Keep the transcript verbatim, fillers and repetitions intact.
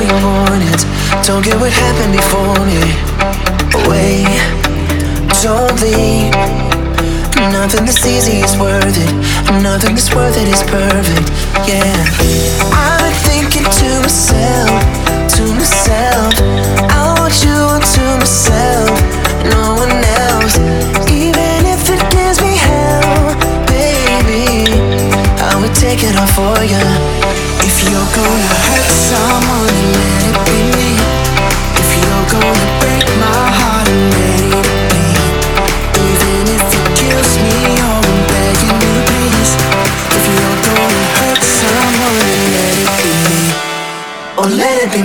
your warnings. Don't get what happened before me. Wait, don't leave. Nothing that's easy is worth it. Nothing that's worth it is perfect. Yeah, I'm thinking to myself,